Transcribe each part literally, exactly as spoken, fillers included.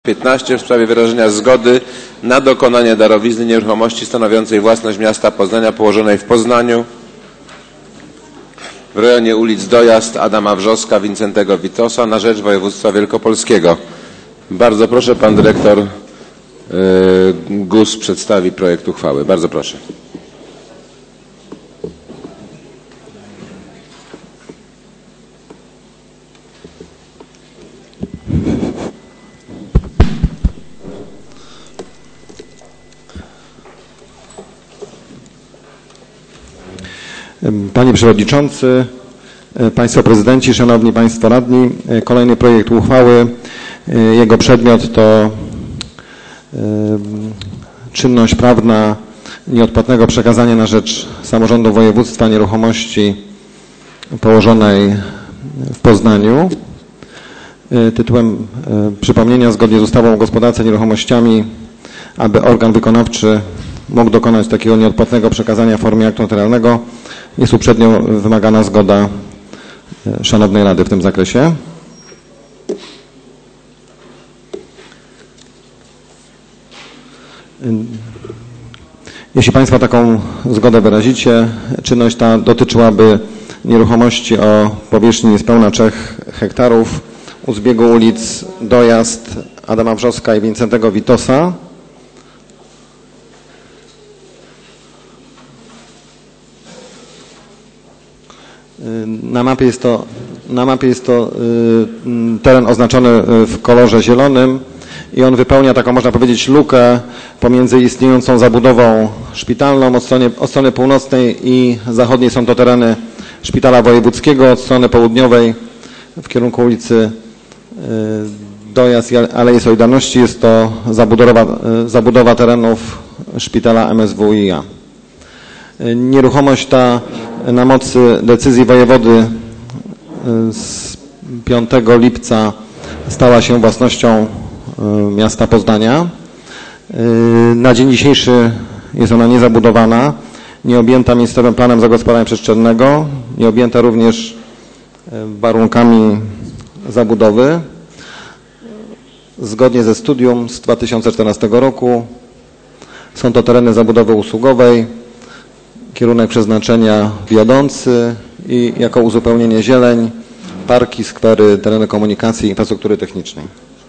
piętnaście w sprawie wyrażenia zgody na dokonanie darowizny nieruchomości stanowiącej własność miasta Poznania położonej w Poznaniu w rejonie ulic Dojazd, Adama Wrzoska, Wincentego Witosa na rzecz województwa wielkopolskiego. Bardzo proszę, pan dyrektor yy, Gus przedstawi projekt uchwały. Bardzo proszę. Panie Przewodniczący, Państwo Prezydenci, Szanowni Państwo Radni, kolejny projekt uchwały. Jego przedmiot to czynność prawna nieodpłatnego przekazania na rzecz samorządu województwa nieruchomości położonej w Poznaniu. Tytułem przypomnienia, zgodnie z ustawą o gospodarce nieruchomościami, aby organ wykonawczy mógł dokonać takiego nieodpłatnego przekazania w formie aktu notarialnego, jest uprzednio wymagana zgoda Szanownej Rady w tym zakresie. Jeśli Państwo taką zgodę wyrazicie, czynność ta dotyczyłaby nieruchomości o powierzchni niespełna trzech hektarów u zbiegu ulic Dojazd, Adama Wrzoska i Wincentego Witosa. Na mapie jest to, na mapie jest to y, teren oznaczony w kolorze zielonym i on wypełnia taką, można powiedzieć, lukę pomiędzy istniejącą zabudową szpitalną. Od strony, od strony północnej i zachodniej są to tereny Szpitala Wojewódzkiego, od strony południowej w kierunku ulicy y, Dojazd i Alei Solidarności jest to zabudowa, y, zabudowa terenów Szpitala M S W i A. Nieruchomość ta na mocy decyzji wojewody z piątego lipca stała się własnością miasta Poznania. Na dzień dzisiejszy jest ona niezabudowana, nie objęta miejscowym planem zagospodarowania przestrzennego, nie objęta również warunkami zabudowy. Zgodnie ze studium z dwa tysiące czternastego roku są to tereny zabudowy usługowej, kierunek przeznaczenia wiodący i jako uzupełnienie zieleń, parki, skwery, tereny komunikacji i infrastruktury technicznej.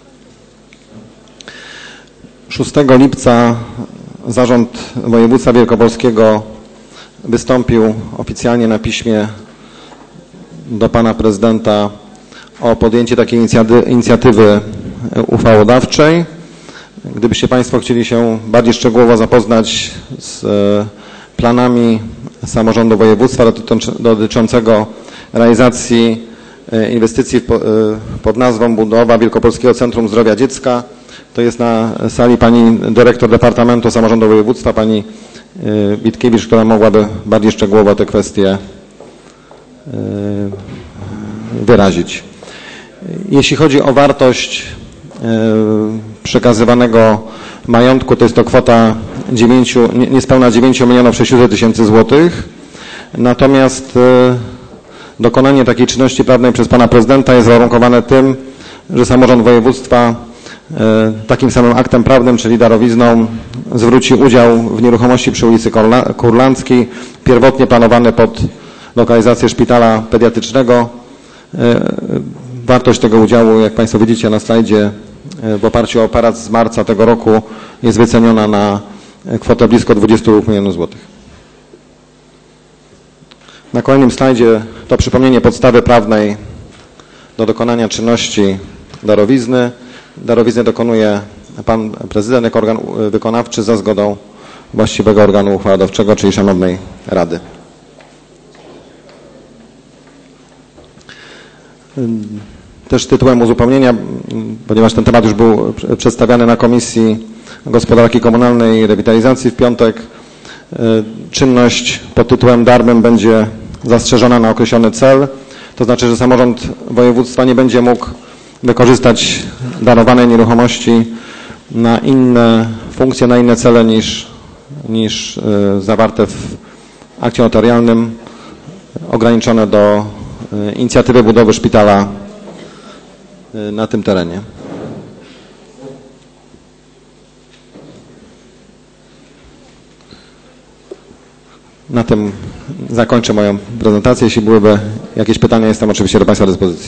szóstego lipca Zarząd Województwa Wielkopolskiego wystąpił oficjalnie na piśmie do pana prezydenta o podjęcie takiej inicjatywy uchwałodawczej. Gdybyście Państwo chcieli się bardziej szczegółowo zapoznać z planami samorządu województwa dotyczącego realizacji inwestycji pod nazwą budowa Wielkopolskiego Centrum Zdrowia Dziecka, to jest na sali pani dyrektor Departamentu Samorządu Województwa, pani Witkiewicz, która mogłaby bardziej szczegółowo te kwestie wyrazić. Jeśli chodzi o wartość przekazywanego majątku, to jest to kwota dziewięciu, niespełna dziewięciu milionów sześciuset tysięcy złotych. Natomiast dokonanie takiej czynności prawnej przez pana prezydenta jest warunkowane tym, że samorząd województwa takim samym aktem prawnym, czyli darowizną, zwróci udział w nieruchomości przy ulicy Kurlandzkiej, pierwotnie planowany pod lokalizację szpitala pediatrycznego. Wartość tego udziału, jak Państwo widzicie na slajdzie, w oparciu o operat z marca tego roku jest wyceniona na kwotę blisko dwudziestu dwóch milionów złotych. Na kolejnym slajdzie to przypomnienie podstawy prawnej do dokonania czynności darowizny. Darowizny dokonuje pan prezydent jako organ wykonawczy za zgodą właściwego organu uchwałodawczego, czyli Szanownej Rady. Też tytułem uzupełnienia, ponieważ ten temat już był przedstawiany na Komisji Gospodarki Komunalnej i Rewitalizacji w piątek, czynność pod tytułem darmym będzie zastrzeżona na określony cel. To znaczy, że samorząd województwa nie będzie mógł wykorzystać darowanej nieruchomości na inne funkcje, na inne cele niż, niż zawarte w akcie notarialnym, ograniczone do inicjatywy budowy szpitala na tym terenie. na tym zakończę moją prezentację. Jeśli byłyby jakieś pytania, jestem oczywiście do Państwa dyspozycji.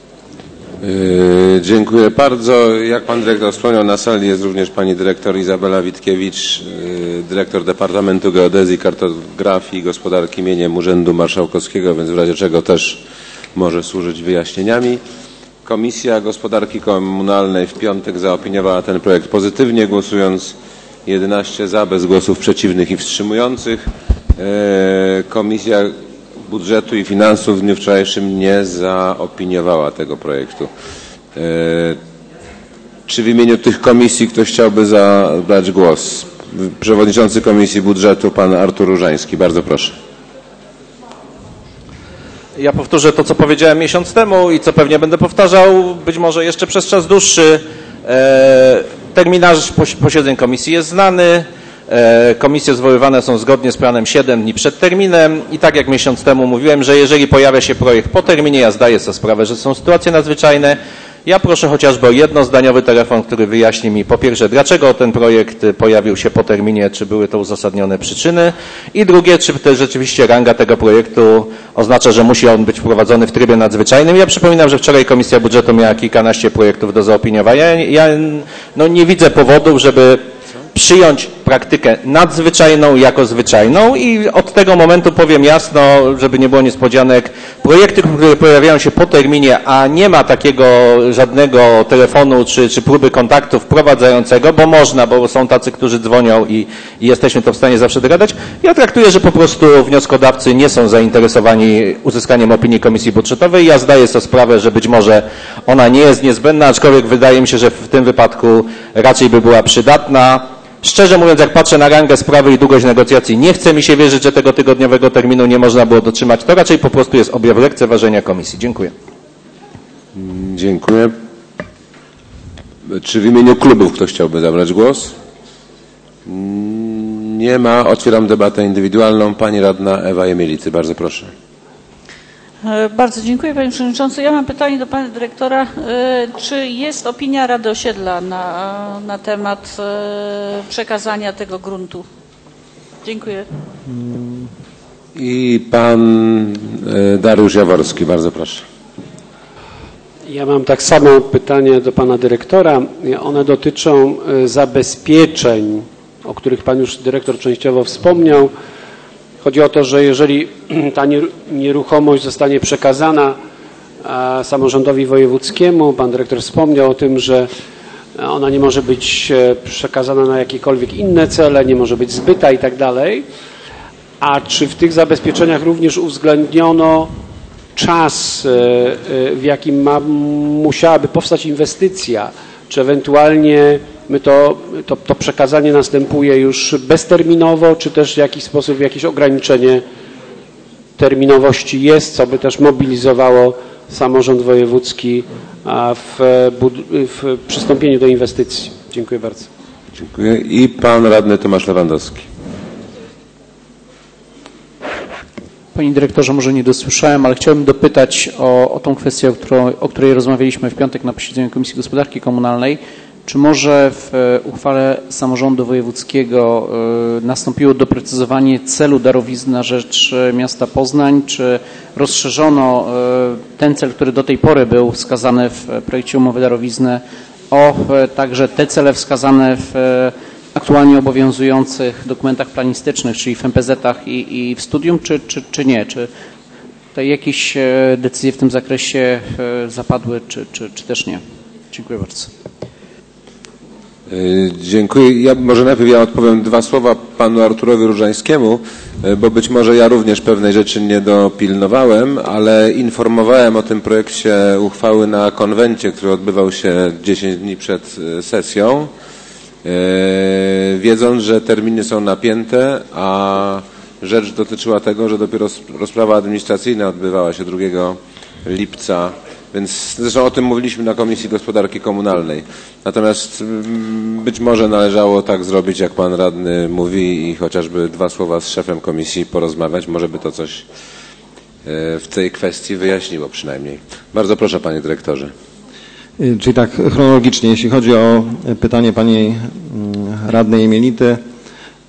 Yy, dziękuję bardzo. Jak pan dyrektor wspomniał, na sali jest również pani dyrektor Izabela Witkiewicz, yy, dyrektor Departamentu Geodezji, Kartografii i Gospodarki mieniem Urzędu Marszałkowskiego, więc w razie czego też może służyć wyjaśnieniami. Komisja Gospodarki Komunalnej w piątek zaopiniowała ten projekt pozytywnie, głosując jedenaście za, bez głosów przeciwnych i wstrzymujących. Yy, Komisja Budżetu i Finansów w dniu wczorajszym nie zaopiniowała tego projektu. E, czy w imieniu tych komisji ktoś chciałby zabrać głos? Przewodniczący Komisji Budżetu, pan Artur Różański. Bardzo proszę. Ja powtórzę to, co powiedziałem miesiąc temu i co pewnie będę powtarzał, być może jeszcze przez czas dłuższy. E, terminarz posiedzeń komisji jest znany. Komisje zwoływane są zgodnie z planem siedem dni przed terminem i tak jak miesiąc temu mówiłem, że jeżeli pojawia się projekt po terminie, ja zdaję sobie sprawę, że są sytuacje nadzwyczajne, ja proszę chociażby o jednozdaniowy telefon, który wyjaśni mi po pierwsze, dlaczego ten projekt pojawił się po terminie, czy były to uzasadnione przyczyny i drugie, czy też rzeczywiście ranga tego projektu oznacza, że musi on być wprowadzony w trybie nadzwyczajnym. Ja przypominam, że wczoraj Komisja Budżetu miała kilkanaście projektów do zaopiniowania. Ja no, nie widzę powodów, żeby przyjąć praktykę nadzwyczajną jako zwyczajną i od tego momentu powiem jasno, żeby nie było niespodzianek, projekty, które pojawiają się po terminie, a nie ma takiego żadnego telefonu czy, czy próby kontaktu wprowadzającego, bo można, bo są tacy, którzy dzwonią i, i jesteśmy to w stanie zawsze dogadać. Ja traktuję, że po prostu wnioskodawcy nie są zainteresowani uzyskaniem opinii Komisji Budżetowej. Ja zdaję sobie sprawę, że być może ona nie jest niezbędna, aczkolwiek wydaje mi się, że w tym wypadku raczej by była przydatna. Szczerze mówiąc, jak patrzę na rangę sprawy i długość negocjacji, nie chce mi się wierzyć, że tego tygodniowego terminu nie można było dotrzymać. To raczej po prostu jest objaw lekceważenia komisji. Dziękuję. Dziękuję. Czy w imieniu klubów ktoś chciałby zabrać głos? Nie ma. Otwieram debatę indywidualną. Pani radna Ewa Jemielicy. Bardzo proszę. Bardzo dziękuję Panie Przewodniczący. Ja mam pytanie do Pana Dyrektora. Czy jest opinia Rady Osiedla na, na temat przekazania tego gruntu? Dziękuję. I Pan Dariusz Jaworski. Bardzo proszę. Ja mam tak samo pytanie do Pana Dyrektora. One dotyczą zabezpieczeń, o których Pan już Dyrektor częściowo wspomniał. Chodzi o to, że jeżeli ta nieruchomość zostanie przekazana samorządowi wojewódzkiemu, pan dyrektor wspomniał o tym, że ona nie może być przekazana na jakiekolwiek inne cele, nie może być zbyta i tak dalej. A czy w tych zabezpieczeniach również uwzględniono czas, w jakim ma, musiałaby powstać inwestycja, czy ewentualnie my to, to, to przekazanie następuje już bezterminowo, czy też w jakiś sposób jakieś ograniczenie terminowości jest, co by też mobilizowało samorząd wojewódzki w, w przystąpieniu do inwestycji. Dziękuję bardzo. Dziękuję. I pan radny Tomasz Lewandowski. Panie dyrektorze, może nie dosłyszałem, ale chciałbym dopytać o, o tą kwestię, o, którą, o której rozmawialiśmy w piątek na posiedzeniu Komisji Gospodarki Komunalnej. Czy może w uchwale samorządu wojewódzkiego y, nastąpiło doprecyzowanie celu darowizny na rzecz miasta Poznań? Czy rozszerzono y, ten cel, który do tej pory był wskazany w projekcie umowy darowizny, o y, także te cele wskazane w y, aktualnie obowiązujących dokumentach planistycznych, czyli w em pe zetach i, i w studium, czy, czy, czy nie? Czy tutaj jakieś decyzje w tym zakresie zapadły, czy, czy, czy też nie? Dziękuję bardzo. Dziękuję. Ja może najpierw ja odpowiem dwa słowa panu Arturowi Różańskiemu, bo być może ja również pewnej rzeczy nie dopilnowałem, ale informowałem o tym projekcie uchwały na konwencie, który odbywał się dziesięć dni przed sesją, wiedząc, że terminy są napięte, a rzecz dotyczyła tego, że dopiero rozprawa administracyjna odbywała się drugiego lipca. Więc zresztą o tym mówiliśmy na Komisji Gospodarki Komunalnej. Natomiast być może należało tak zrobić, jak pan radny mówi i chociażby dwa słowa z szefem komisji porozmawiać. Może by to coś w tej kwestii wyjaśniło przynajmniej. Bardzo proszę, panie dyrektorze. Czyli tak chronologicznie, jeśli chodzi o pytanie pani radnej Jemielity,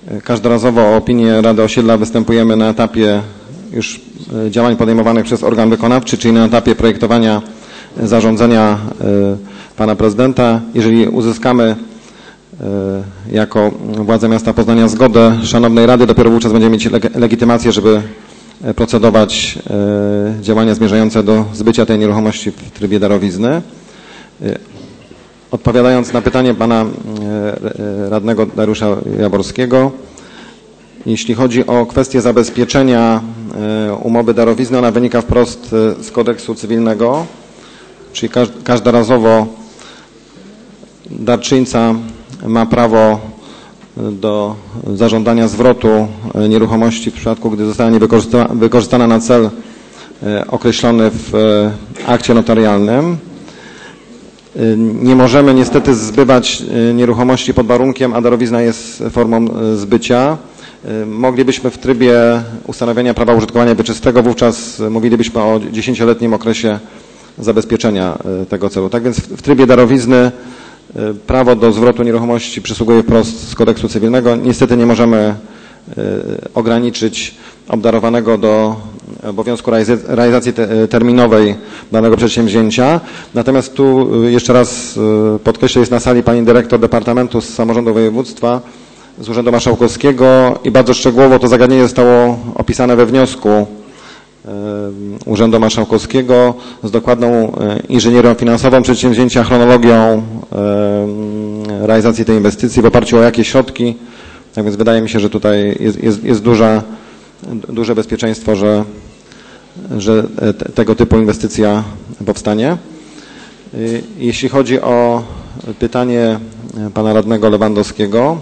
Każdorazowo o opinię Rady Osiedla występujemy na etapie już działań podejmowanych przez organ wykonawczy, czyli na etapie projektowania zarządzenia pana prezydenta. Jeżeli uzyskamy jako władze miasta Poznania zgodę Szanownej Rady, dopiero wówczas będziemy mieć legitymację, żeby procedować działania zmierzające do zbycia tej nieruchomości w trybie darowizny. Odpowiadając na pytanie pana radnego Dariusza Jaworskiego, jeśli chodzi o kwestię zabezpieczenia umowy darowizny, ona wynika wprost z kodeksu cywilnego, czyli każdorazowo darczyńca ma prawo do zażądania zwrotu nieruchomości w przypadku, gdy została wykorzystana na cel określony w akcie notarialnym. Nie możemy niestety zbywać nieruchomości pod warunkiem, a darowizna jest formą zbycia. Moglibyśmy w trybie ustanowienia prawa użytkowania wieczystego, wówczas mówilibyśmy o dziesięcioletnim okresie zabezpieczenia tego celu. Tak więc w trybie darowizny prawo do zwrotu nieruchomości przysługuje wprost z kodeksu cywilnego. Niestety nie możemy ograniczyć obdarowanego do obowiązku realizacji terminowej danego przedsięwzięcia. Natomiast tu jeszcze raz podkreślę, jest na sali pani dyrektor Departamentu z Samorządu Województwa z Urzędu Marszałkowskiego i bardzo szczegółowo to zagadnienie zostało opisane we wniosku Urzędu Marszałkowskiego z dokładną inżynierią finansową przedsięwzięcia, chronologią realizacji tej inwestycji, w oparciu o jakie środki. Tak więc wydaje mi się, że tutaj jest, jest, jest duża, duże bezpieczeństwo, że, że te, tego typu inwestycja powstanie. Jeśli chodzi o pytanie pana radnego Lewandowskiego,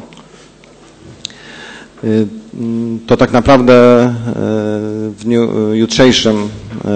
to tak naprawdę w dniu jutrzejszym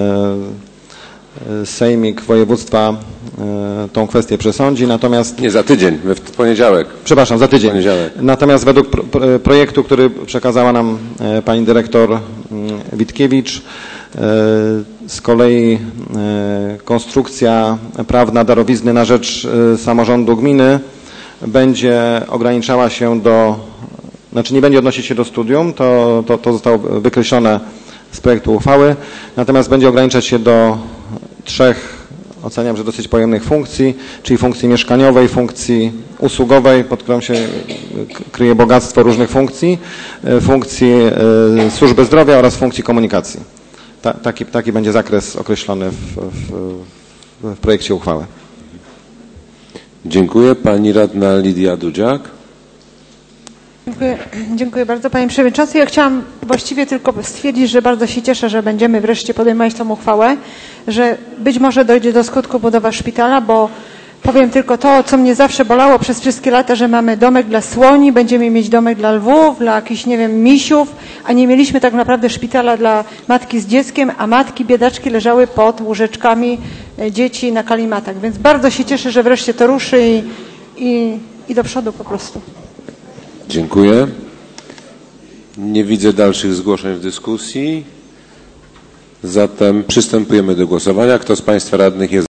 Sejmik Województwa tą kwestię przesądzi, natomiast... Nie, za tydzień, w poniedziałek. Przepraszam, za tydzień. Poniedziałek. Natomiast według projektu, który przekazała nam pani dyrektor Witkiewicz, z kolei konstrukcja prawna darowizny na rzecz samorządu gminy będzie ograniczała się do, znaczy nie będzie odnosić się do studium, to, to, to zostało wykreślone z projektu uchwały, natomiast będzie ograniczać się do trzech, oceniam, że dosyć pojemnych funkcji, czyli funkcji mieszkaniowej, funkcji usługowej, pod którą się kryje bogactwo różnych funkcji, funkcji służby zdrowia oraz funkcji komunikacji. Ta, taki, taki będzie zakres określony w, w, w projekcie uchwały. Dziękuję. Pani radna Lidia Dudziak. Dziękuję, dziękuję bardzo Panie Przewodniczący. Ja chciałam właściwie tylko stwierdzić, że bardzo się cieszę, że będziemy wreszcie podejmować tą uchwałę, że być może dojdzie do skutku budowa szpitala, bo powiem tylko to, co mnie zawsze bolało przez wszystkie lata, że mamy domek dla słoni, będziemy mieć domek dla lwów, dla jakichś, nie wiem, misiów, a nie mieliśmy tak naprawdę szpitala dla matki z dzieckiem, a matki, biedaczki leżały pod łóżeczkami dzieci na kalimatach. Więc bardzo się cieszę, że wreszcie to ruszy i, i, i do przodu po prostu. Dziękuję. Nie widzę dalszych zgłoszeń w dyskusji. Zatem przystępujemy do głosowania. Kto z Państwa radnych jest